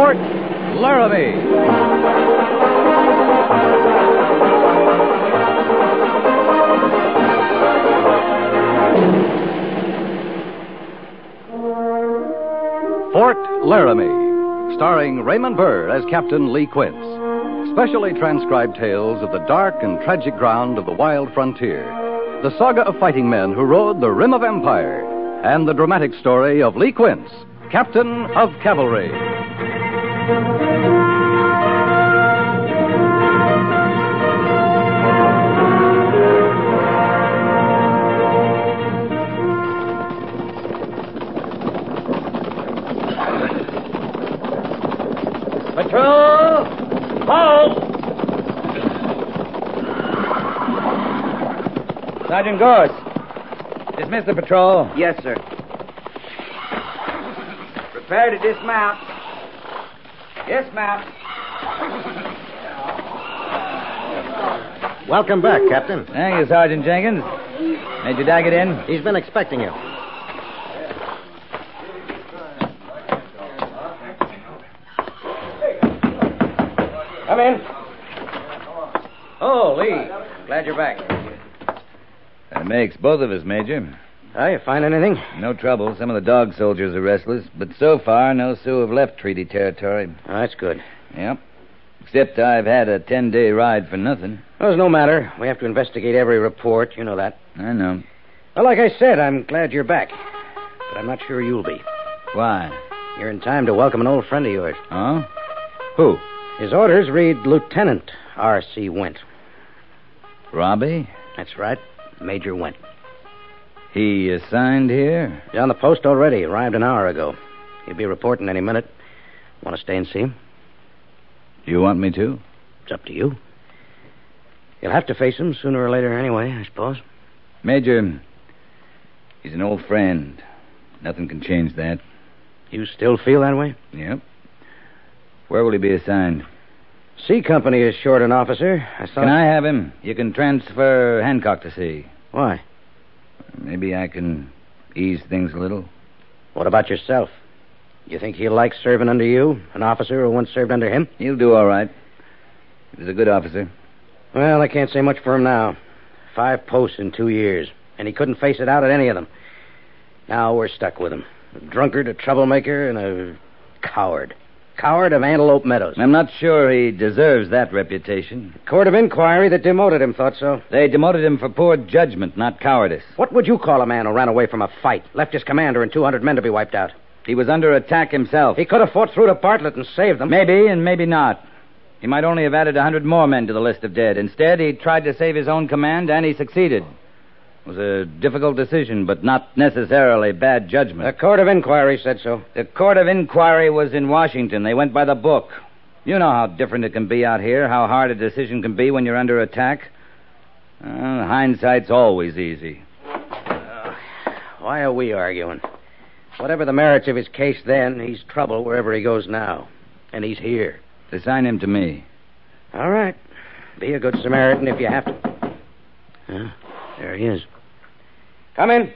Fort Laramie. Fort Laramie, starring Raymond Burr as Captain Lee Quince. Specially transcribed tales of the dark and tragic ground of the wild frontier. The saga of fighting men who rode the rim of empire. And the dramatic story of Lee Quince, Captain of Cavalry. Patrol! Halt! Sergeant Gorse, dismiss the patrol. Yes, sir. Prepare to dismount. Dismount. Welcome back, Captain. Thank you, Sergeant Jenkins. Major Daggett in? He's been expecting you. Come in. Oh, Lee. Glad you're back. That makes both of us, Major. You find anything? No trouble. Some of the dog soldiers are restless, but so far, no Sioux have left treaty territory. Oh, that's good. Yep. Except I've had a 10-day ride for nothing. Well, there's no matter. We have to investigate every report. You know that. I know. Well, like I said, I'm glad you're back. But I'm not sure you'll be. Why? You're in time to welcome an old friend of yours. Oh? Who? His orders read Lieutenant R.C. Went. Robbie? That's right. Major Went. He assigned here? He's on the post already. Arrived an hour ago. He'll be reporting any minute. Want to stay and see him? You want me to? It's up to you. You'll have to face him sooner or later anyway, I suppose. Major, he's an old friend. Nothing can change that. You still feel that way? Yep. Where will he be assigned? C Company is short an officer. Can I have him? You can transfer Hancock to C. Why? Maybe I can ease things a little. What about yourself? You think he'll like serving under you? An officer who once served under him? He'll do all right. He's a good officer. Well, I can't say much for him now. 5 posts in 2 years. And he couldn't face it out at any of them. Now we're stuck with him. A drunkard, a troublemaker, and a coward. Coward of Antelope Meadows. I'm not sure he deserves that reputation. The court of inquiry that demoted him thought so. They demoted him for poor judgment, not cowardice. What would you call a man who ran away from a fight, left his commander and 200 men to be wiped out? He was under attack himself. He could have fought through to Bartlett and saved them. Maybe, and maybe not. He might only have added 100 more men to the list of dead. Instead, he tried to save his own command, and he succeeded. It was a difficult decision, but not necessarily bad judgment. The court of inquiry said so. The court of inquiry was in Washington. They went by the book. You know how different it can be out here, how hard a decision can be when you're under attack. Hindsight's always easy. Why are we arguing? Whatever the merits of his case then, he's trouble wherever he goes now. And he's here. Assign him to me. All right. Be a good Samaritan if you have to. There he is. Come in.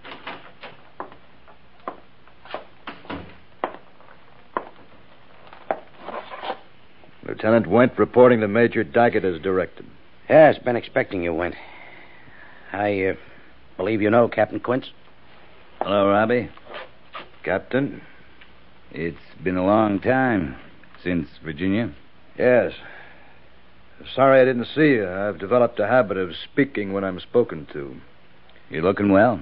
Lieutenant Went reporting to Major Daggett as directed. Yes, been expecting you, Went. I believe you know Captain Quince. Hello, Robbie. Captain? It's been a long time since Virginia. Yes. Sorry I didn't see you. I've developed a habit of speaking when I'm spoken to. You're looking well.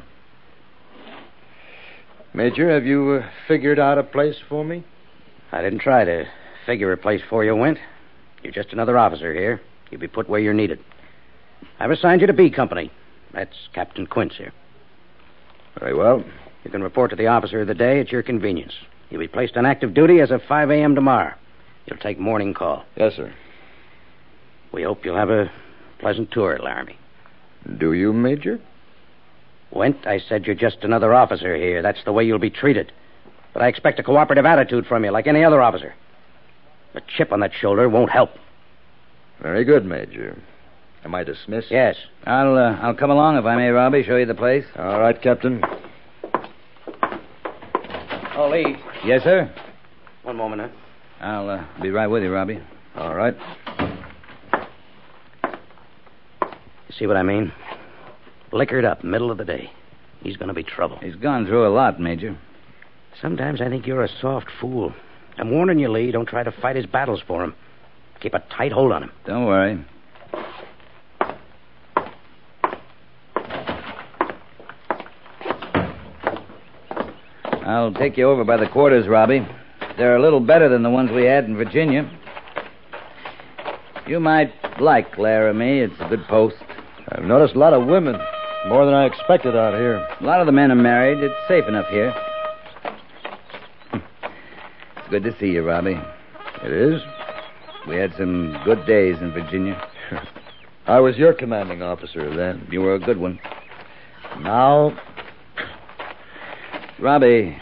Major, have you figured out a place for me? I didn't try to figure a place for you, Went. You're just another officer here. You'll be put where you're needed. I've assigned you to B Company. That's Captain Quince here. Very well. You can report to the officer of the day at your convenience. You'll be placed on active duty as of 5 a.m. tomorrow. You'll take morning call. Yes, sir. We hope you'll have a pleasant tour at Laramie. Do you, Major? Went, I said you're just another officer here. That's the way you'll be treated. But I expect a cooperative attitude from you, like any other officer. A chip on that shoulder won't help. Very good, Major. Am I dismissed? Yes. I'll come along if I may, Robbie. Show you the place. All right, Captain. Oh, Lee. Yes, sir. One moment, huh? I'll be right with you, Robbie. All right. See what I mean? Liquored up, middle of the day. He's going to be trouble. He's gone through a lot, Major. Sometimes I think you're a soft fool. I'm warning you, Lee. Don't try to fight his battles for him. Keep a tight hold on him. Don't worry. I'll take you over by the quarters, Robbie. They're a little better than the ones we had in Virginia. You might like Laramie. It's a good post. I've noticed a lot of women. More than I expected out here. A lot of the men are married. It's safe enough here. It's good to see you, Robbie. It is? We had some good days in Virginia. I was your commanding officer then. You were a good one. Now? Robbie,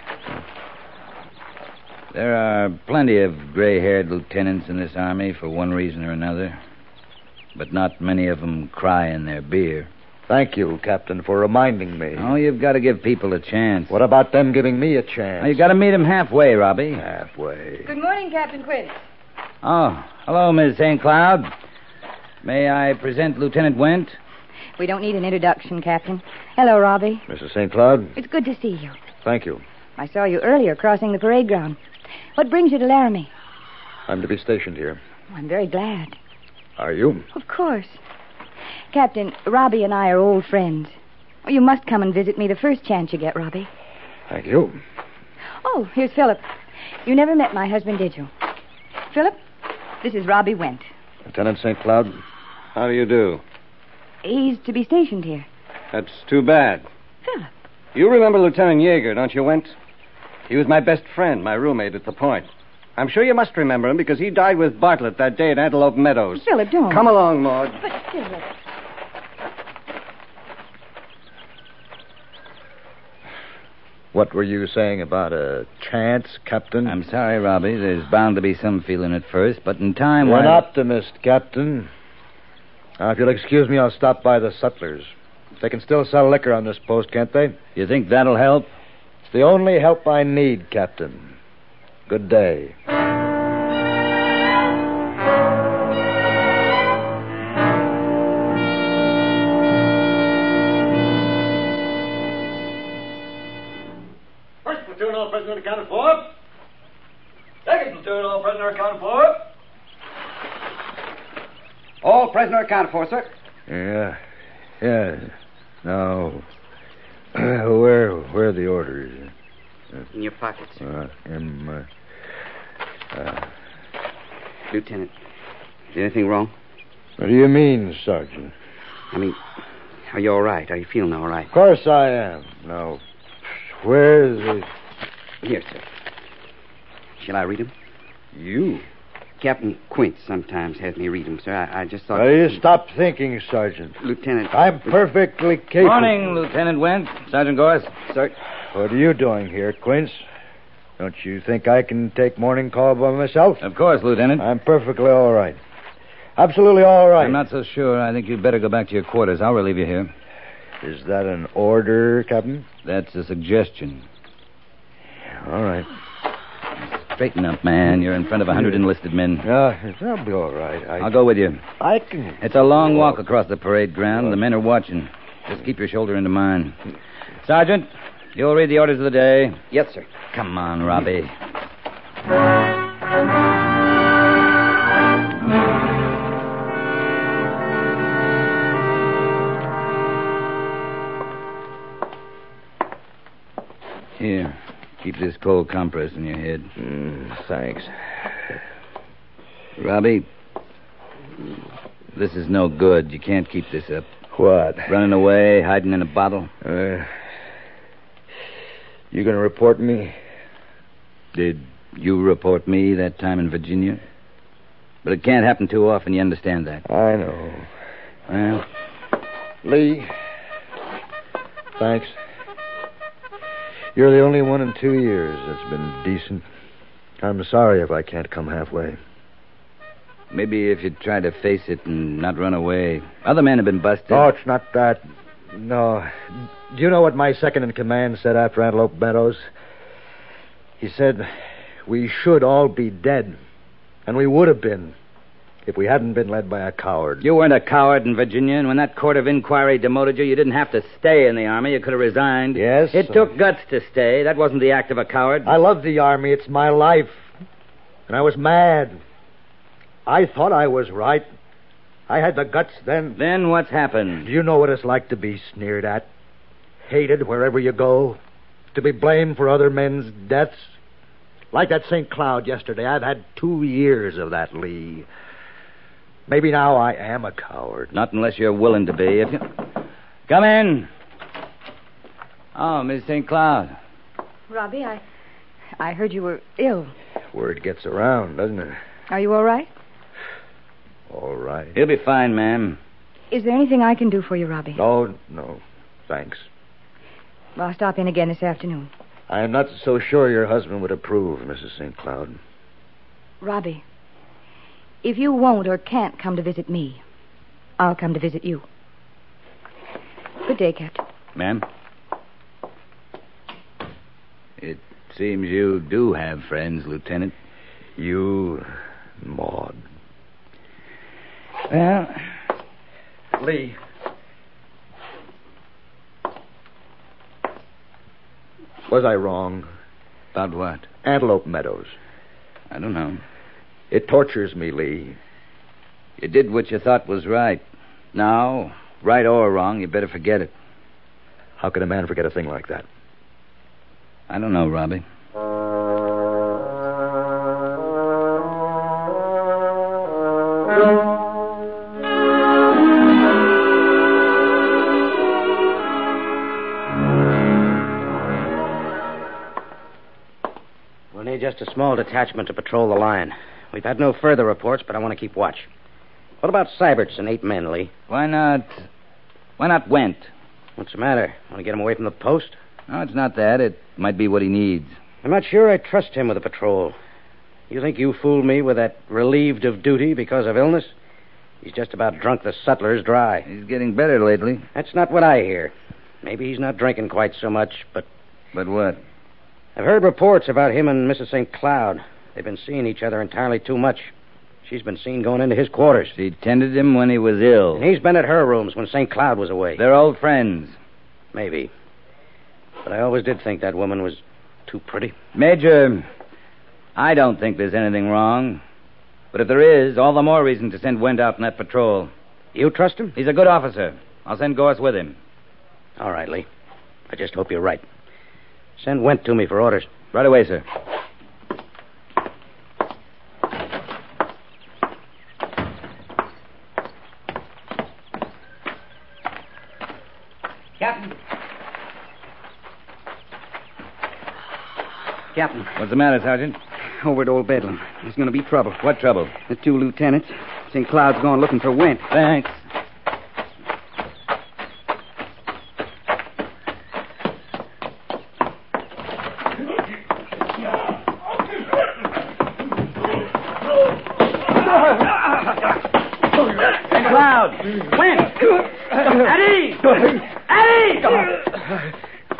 there are plenty of gray-haired lieutenants in this army for one reason or another. But not many of them cry in their beer. Thank you, Captain, for reminding me. Oh, you've got to give people a chance. What about them giving me a chance? Oh, you got to meet them halfway, Robbie. Halfway. Good morning, Captain Quince. Oh, hello, Miss St. Cloud. May I present Lieutenant Went? We don't need an introduction, Captain. Hello, Robbie. Mrs. St. Cloud? It's good to see you. Thank you. I saw you earlier crossing the parade ground. What brings you to Laramie? I'm to be stationed here. Oh, I'm very glad. Are you? Of course. Captain, Robbie and I are old friends. Oh, you must come and visit me the first chance you get, Robbie. Thank you. Oh, here's Philip. You never met my husband, did you? Philip, this is Robbie Went. Lieutenant St. Cloud? How do you do? He's to be stationed here. That's too bad. Philip. You remember Lieutenant Yeager, don't you, Went? He was my best friend, my roommate at the Point. I'm sure you must remember him because he died with Bartlett that day at Antelope Meadows. Philip, don't. Come along, Maud. But, Philip. What were you saying about a chance, Captain? I'm sorry, Robbie. There's bound to be some feeling at first, but in time... You're an optimist, Captain. Now, if you'll excuse me, I'll stop by the Sutlers. They can still sell liquor on this post, can't they? You think that'll help? It's the only help I need, Captain. Good day. First platoon, all prisoner accounted for. Second platoon, all prisoner accounted for. All prisoner accounted for, sir. Yeah. Now, where are the orders? In your pockets. Lieutenant, is anything wrong? What do you mean, Sergeant? I mean, are you all right? Are you feeling all right? Of course I am. Now, where's the... Here, sir. Shall I read them? You? Captain Quince sometimes has me read them, sir. I just thought... Now, you stop thinking, Sergeant. Lieutenant... I'm perfectly capable... Morning, Lieutenant Went. Sergeant Gorse. Sir... What are you doing here, Quince? Don't you think I can take morning call by myself? Of course, Lieutenant. I'm perfectly all right. Absolutely all right. I'm not so sure. I think you'd better go back to your quarters. I'll relieve you here. Is that an order, Captain? That's a suggestion. All right. Straighten up, man. You're in front of 100 enlisted men. I'll be all right. I'll go with you. I can... It's a long walk across the parade ground. The men are watching. Just keep your shoulder into mine. Sergeant, you'll read the orders of the day. Yes, sir. Come on, Robbie. Here, keep this cold compress in your head. Thanks. Robbie, this is no good. You can't keep this up. What? Running away, hiding in a bottle. You gonna report me? Did you report me that time in Virginia? But it can't happen too often, you understand that? I know. Well... Lee, thanks. You're the only one in 2 years that's been decent. I'm sorry if I can't come halfway. Maybe if you'd try to face it and not run away. Other men have been busted. Oh, it's not that. No. Do you know what my second in command said after Antelope Meadows? He said, We should all be dead. And we would have been if we hadn't been led by a coward. You weren't a coward in Virginia, and when that court of inquiry demoted you, you didn't have to stay in the Army. You could have resigned. Yes? It took guts to stay. That wasn't the act of a coward. I love the Army. It's my life. And I was mad. I thought I was right. I had the guts then. Then what's happened? Do you know what it's like to be sneered at? Hated wherever you go? To be blamed for other men's deaths? Like that St. Cloud yesterday. I've had 2 years of that, Lee. Maybe now I am a coward. Not unless you're willing to be. If you... Come in. Oh, Miss St. Cloud. Robbie, I heard you were ill. Word gets around, doesn't it? Are you all right? All right. He'll be fine, ma'am. Is there anything I can do for you, Robbie? No. Thanks. Well, I'll stop in again this afternoon. I am not so sure your husband would approve, Mrs. St. Cloud. Robbie, if you won't or can't come to visit me, I'll come to visit you. Good day, Captain. Ma'am? It seems you do have friends, Lieutenant. You, Maud. Well, Lee. Was I wrong? about what? Antelope Meadows. I don't know. It tortures me, Lee. You did what you thought was right. Now, right or wrong, you better forget it. How can a man forget a thing like that? I don't know, Robbie. We'll need just a small detachment to patrol the line. We've had no further reports, but I want to keep watch. What about Syberts and 8 men, Lee? Why not Went? What's the matter? Want to get him away from the post? No, it's not that. It might be what he needs. I'm not sure I trust him with the patrol. You think you fooled me with that relieved of duty because of illness? He's just about drunk the sutlers dry. He's getting better lately. That's not what I hear. Maybe he's not drinking quite so much, but... But what? I've heard reports about him and Mrs. St. Cloud. They've been seeing each other entirely too much. She's been seen going into his quarters. She tended him when he was ill. And he's been at her rooms when St. Cloud was away. They're old friends. Maybe. But I always did think that woman was too pretty. Major, I don't think there's anything wrong. But if there is, all the more reason to send Went out on that patrol. You trust him? He's a good officer. I'll send Gorse with him. All right, Lee. I just hope you're right. Send Went to me for orders. Right away, sir. Captain, What's the matter, Sergeant? over at Old Bedlam. There's going to be trouble. What trouble? The 2 lieutenants. St. Cloud's gone looking for Went. Thanks. St. Cloud! Went! Eddie! Eddie!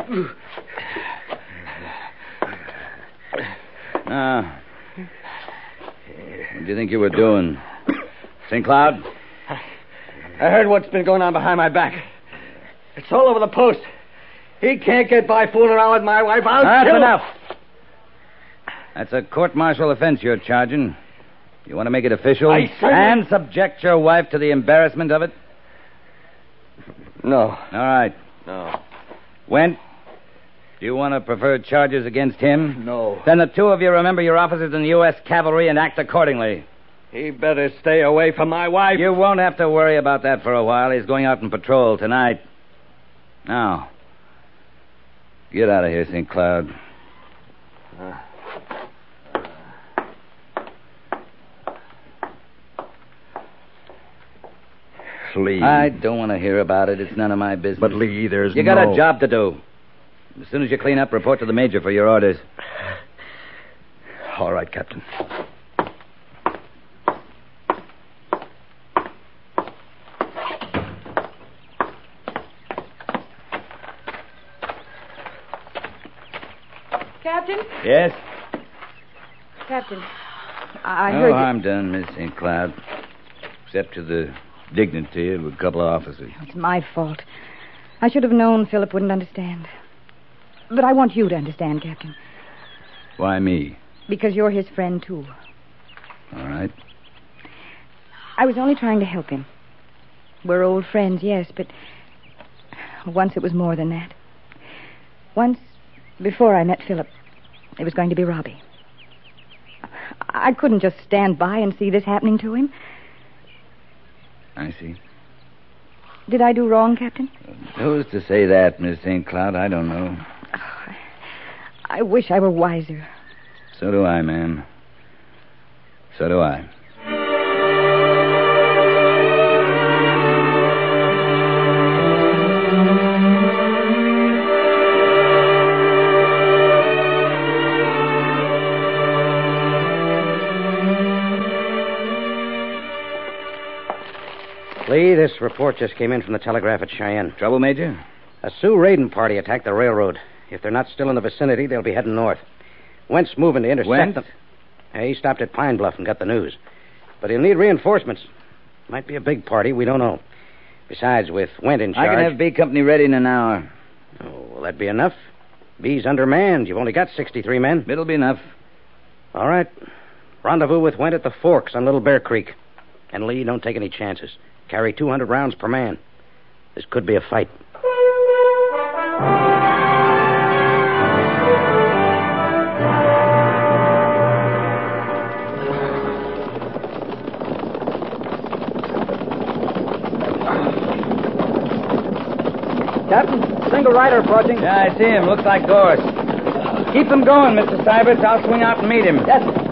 Now, what do you think you were doing? St. Cloud? I heard what's been going on behind my back. It's all over the post. He can't get by fooling around with my wife. That's kill him. enough. That's a court-martial offense you're charging. You want to make it official? And subject your wife to the embarrassment of it? No. All right. No. Went? Do you want to prefer charges against him? No. Then the 2 of you remember your officers in the U.S. Cavalry and act accordingly. He better stay away from my wife. You won't have to worry about that for a while. He's going out on patrol tonight. Now, get out of here, St. Cloud. Lee. I don't want to hear about it. It's none of my business. But, Lee, there's You got a job to do. As soon as you clean up, report to the major for your orders. All right, Captain. Captain? Yes? Captain, I No heard harm done, Miss St. Cloud. Except to the dignity of a couple of officers. It's my fault. I should have known Philip wouldn't understand. But I want you to understand, Captain. Why me? Because you're his friend, too. All right. I was only trying to help him. We're old friends, yes, but once it was more than that. Once, before I met Philip, it was going to be Robbie. I couldn't just stand by and see this happening to him. I see. Did I do wrong, Captain? Who's to say that, Miss St. Cloud? I don't know. I wish I were wiser. So do I, ma'am. So do I. Lee, this report just came in from the telegraph at Cheyenne. Trouble, Major? A Sioux raiding party attacked the railroad. If they're not still in the vicinity, they'll be heading north. Went's moving to intercept Went? them. He stopped at Pine Bluff and got the news. But he'll need reinforcements. Might be a big party, we don't know. Besides, with Went in charge... I can have B Company ready in an hour. Oh, will that be enough? B's undermanned. You've only got 63 men. It'll be enough. All right. Rendezvous with Went at the Forks on Little Bear Creek. And Lee, don't take any chances. Carry 200 rounds per man. This could be a fight. Captain, single rider approaching. Yeah, I see him. Looks like Gorse. Keep him going, Mr. Syberts. I'll swing out and meet him. Yes, sir.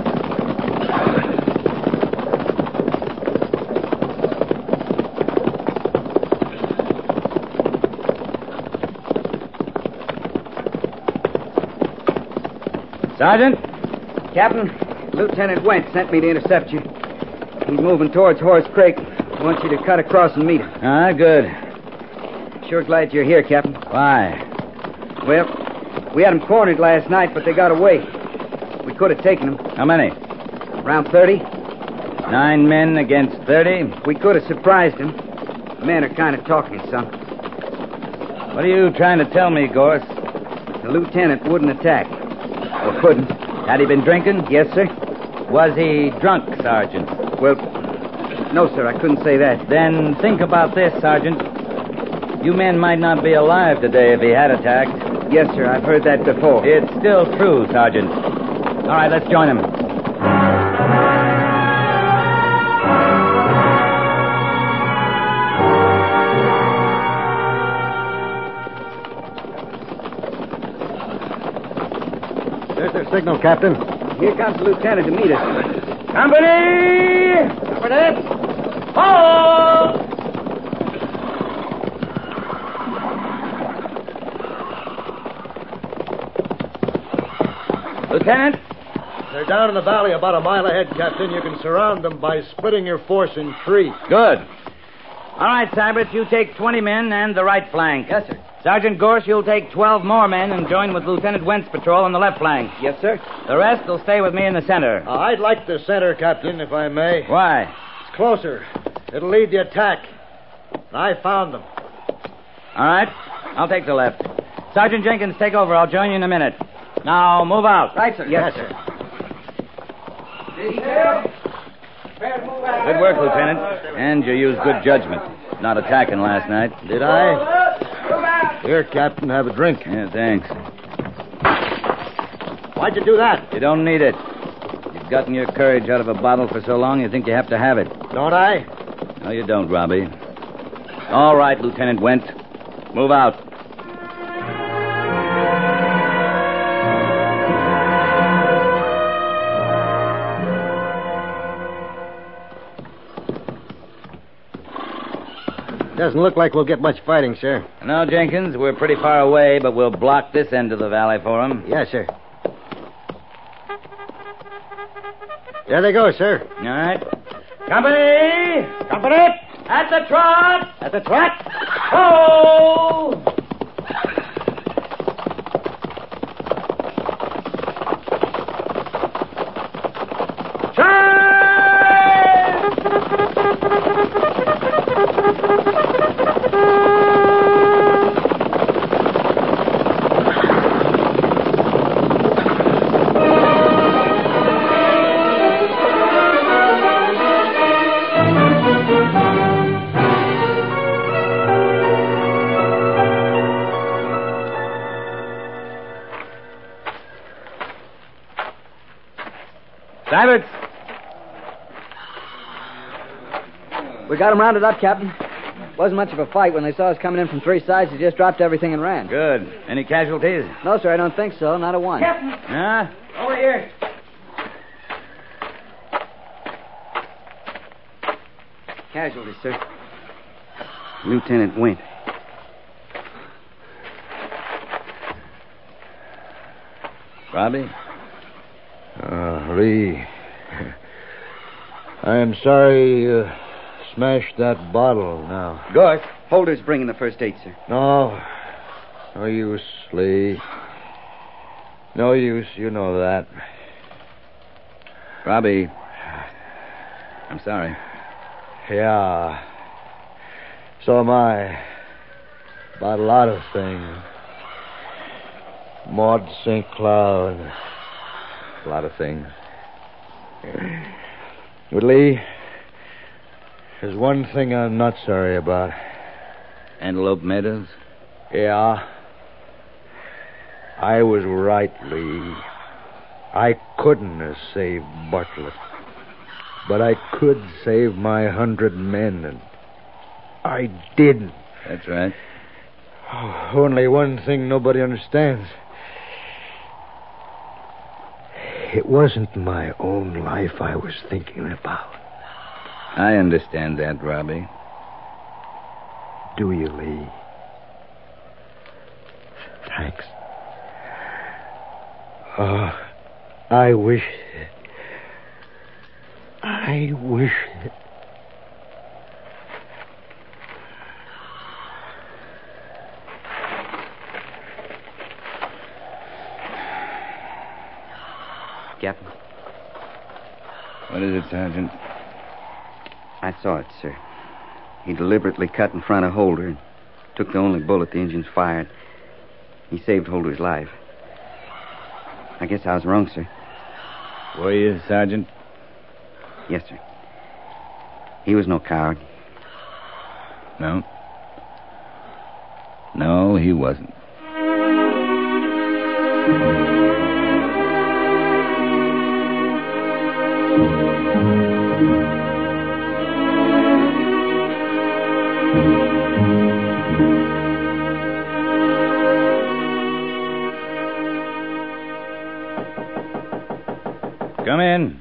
Sergeant? Captain, Lieutenant Wentz sent me to intercept you. He's moving towards Horse Creek. I want you to cut across and meet him. Ah, good. Sure glad you're here, Captain. Why? Well, we had them cornered last night, but they got away. We could have taken them. How many? Around 30. 9 men against 30. We could have surprised them. The men are kind of talking some. What are you trying to tell me, Gorse? The lieutenant wouldn't attack. Or couldn't. Had he been drinking? Yes, sir. Was he drunk, Sergeant? Well, no, sir, I couldn't say that. Then think about this, Sergeant. You men might not be alive today if he had attacked. Yes, sir, I've heard that before. It's still true, Sergeant. All right, let's join him. There's their signal, Captain. Here comes the lieutenant to meet us. Company! Company! Hold! Lieutenant? They're down in the valley about a mile ahead, Captain. You can surround them by splitting your force in 3. Good. All right, Syberts, you take 20 men and the right flank. Yes, sir. Sergeant Gorse, you'll take 12 more men and join with Lieutenant Wentz patrol on the left flank. Yes, sir. The rest will stay with me in the center. I'd like the center, Captain, if I may. Why? It's closer. It'll lead the attack. I found them. All right. I'll take the left. Sergeant Jenkins, take over. I'll join you in a minute. Now, move out. Right, sir. Yes, sir. Good work, Lieutenant. And you used good judgment. Not attacking last night. Did I? Here, Captain, have a drink. Yeah, thanks. Why'd you do that? You don't need it. You've gotten your courage out of a bottle for so long, you think you have to have it. Don't I? No, you don't, Robbie. All right, Lieutenant Wentz. Move out. Doesn't look like we'll get much fighting, sir. No, Jenkins, we're pretty far away, but we'll block this end of the valley for them. Yes, sir. There they go, sir. All right. Company! Company! At the trot! At the trot! Ho! Diverts! We got them rounded up, Captain. Wasn't much of a fight. When they saw us coming in from three sides, they just dropped everything and ran. Good. Any casualties? No, sir, I don't think so. Not a one. Captain, Huh? over here. Casualties, sir. Lieutenant Wint. Robbie? Lee. I am sorry you smashed that bottle now. Gorse. Holder's bringing the first aid, sir. No. No use, Lee. No use, you know that. Robbie. I'm sorry. Yeah. So am I. About a lot of things. Maud St. Cloud. A lot of things. But, Lee, there's one thing I'm not sorry about. Antelope Meadows? Yeah. I was right, Lee. I couldn't have saved Bartlett. But I could save my 100 men, and I didn't. That's right. Only one thing nobody understands. It wasn't my own life I was thinking about. I understand that, Robbie. Do you, Lee? Thanks. Oh, I wish... Captain. What is it, Sergeant? I saw it, sir. He deliberately cut in front of Holder and took the only bullet the engines fired. He saved Holder's life. I guess I was wrong, sir. Were you, Sergeant? Yes, sir. He was no coward. No. No, he wasn't. Come in.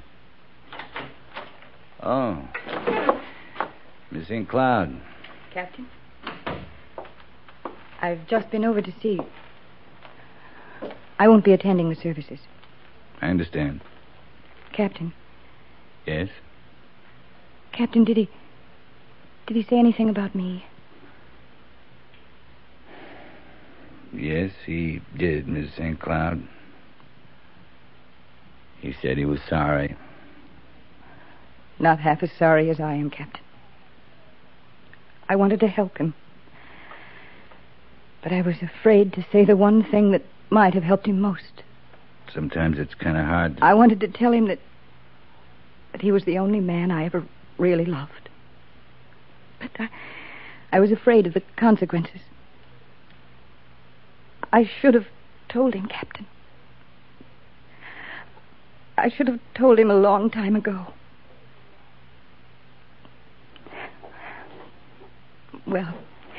Oh. Miss St. Cloud. Captain? I've just been over to see. I won't be attending the services. I understand. Captain. Yes? Captain, did he say anything about me? Yes, he did, Miss St. Cloud. He said he was sorry. Not half as sorry as I am, Captain. I wanted to help him. But I was afraid to say the one thing that might have helped him most. Sometimes it's kind of hard to... I wanted to tell him that he was the only man I ever really loved. But I was afraid of the consequences. I should have told him, Captain. I should have told him a long time ago. Well,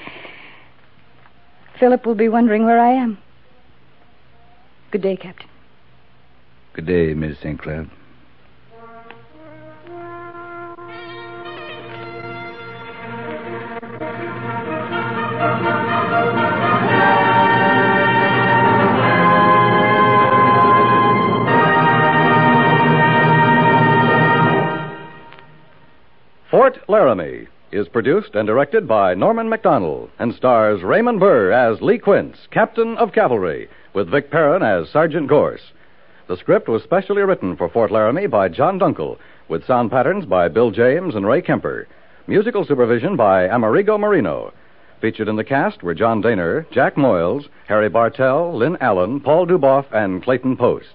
Philip will be wondering where I am. Good day, Captain. Good day, Miss St. Cloud. Fort Laramie is produced and directed by Norman MacDonald and stars Raymond Burr as Lee Quince, Captain of Cavalry, with Vic Perrin as Sergeant Gorse. The script was specially written for Fort Laramie by John Dunkel, with sound patterns by Bill James and Ray Kemper. Musical supervision by Amerigo Marino. Featured in the cast were John Daner, Jack Moyles, Harry Bartell, Lynn Allen, Paul Duboff, and Clayton Post.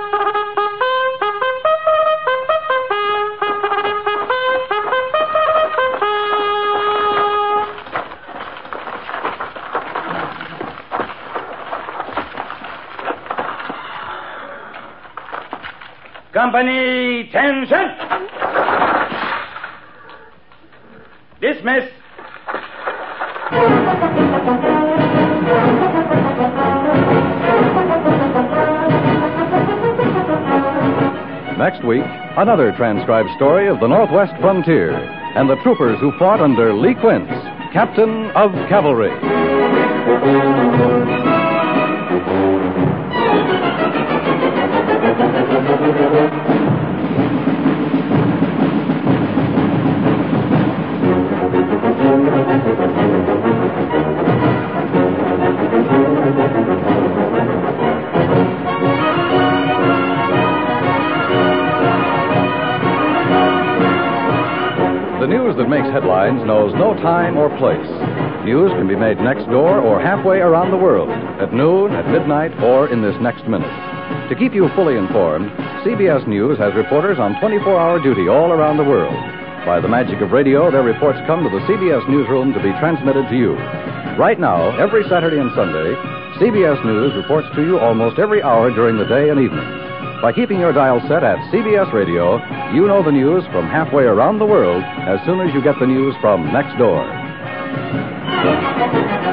Company, attention! Dismiss. Next week, another transcribed story of the Northwest frontier and the troopers who fought under Lee Quince, Captain of Cavalry. The news that makes headlines knows no time or place. News can be made next door or halfway around the world, at noon, at midnight, or in this next minute. To keep you fully informed, CBS News has reporters on 24-hour duty all around the world. By the magic of radio, their reports come to the CBS newsroom to be transmitted to you. Right now, every Saturday and Sunday, CBS News reports to you almost every hour during the day and evening. By keeping your dial set at CBS Radio, you know the news from halfway around the world as soon as you get the news from next door.